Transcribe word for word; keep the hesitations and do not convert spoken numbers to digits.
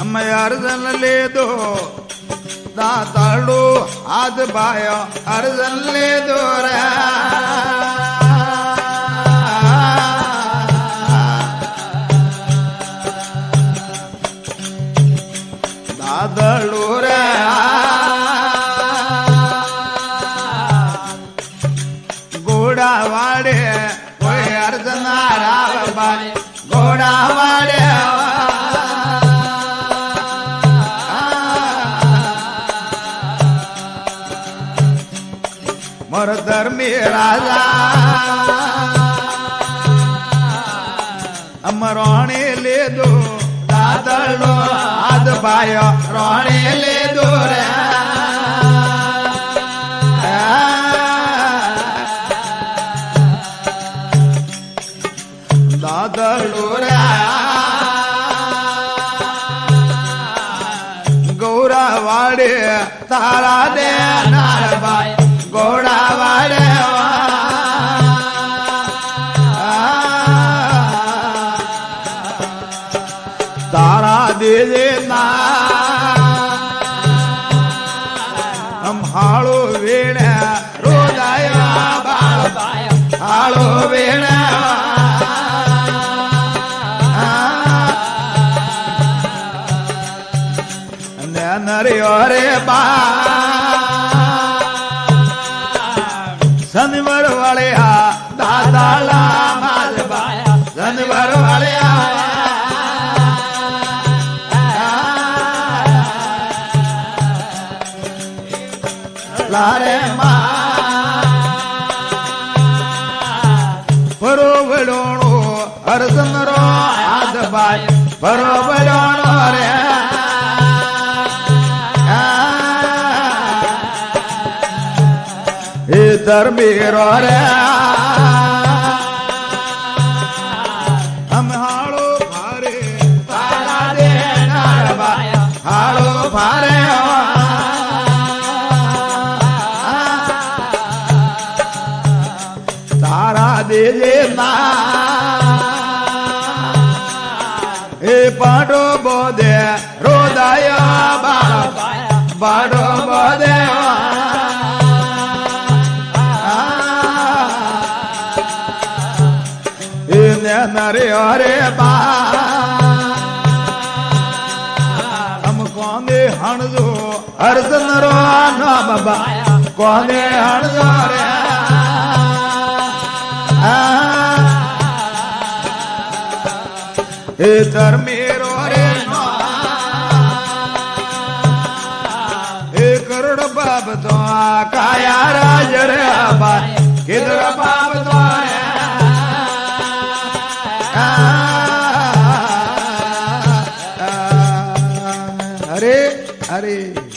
मैं अर्जन ले दो दाताड़ो हाथ भायो अर्जन ले दो रे दादड़ो रे घोड़ा वाड़े कोई अर्जन राव भाई घोड़ा वाड़े मोर धर्मी राजा अमरोणे ले दो दादड़ो हाथ भायो रोणे ले दो रे दादड़ो रे गौरा वाड़े तारा दे नार भाई घोड़ा वाड़े तारा दे दे ना हम हाड़ो वेणे रोजाया हाड़ो वेणे नरे रे बा शनिवार वाले आ दादाला मालबाया शनिवार वाले आ लारे मा परो बड़ोनो अर्जन रो हाथ भाई परो बड़ोनो रे धर्मी रो रे हम हाड़ो भारे तारा दे नार भाई हाड़ो भारे तारा दे दे ना ए पाडो बोदे रोदाया बाड़ो बाड़ो बोदे नरे अरे बा हम कौने हण जो अर्जन रो नाम बा कौने हण जो रे ए धर्मी रो रे ए करोड़ बाप तो काया राज रे बा किधर बाप तो हरे हरे